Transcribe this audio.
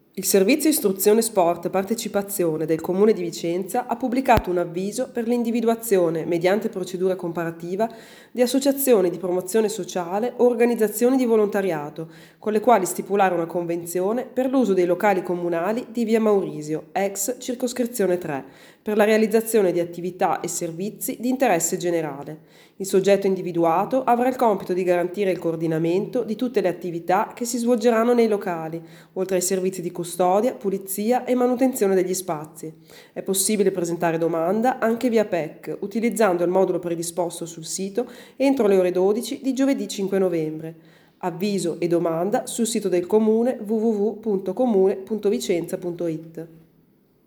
Il Servizio Istruzione Sport e Partecipazione del Comune di Vicenza ha pubblicato un avviso per l'individuazione, mediante procedura comparativa, di associazioni di promozione sociale o organizzazioni di volontariato, con le quali stipulare una convenzione per l'uso dei locali comunali di Via Maurisio, ex Circoscrizione 3, per la realizzazione di attività e servizi di interesse generale. Il soggetto individuato avrà il compito di garantire il coordinamento di tutte le attività che si svolgeranno nei locali, oltre ai servizi di custodia, pulizia e manutenzione degli spazi. È possibile presentare domanda anche via PEC, utilizzando il modulo predisposto sul sito entro le ore 12 di giovedì 5 novembre. Avviso e domanda sul sito del Comune www.comune.vicenza.it.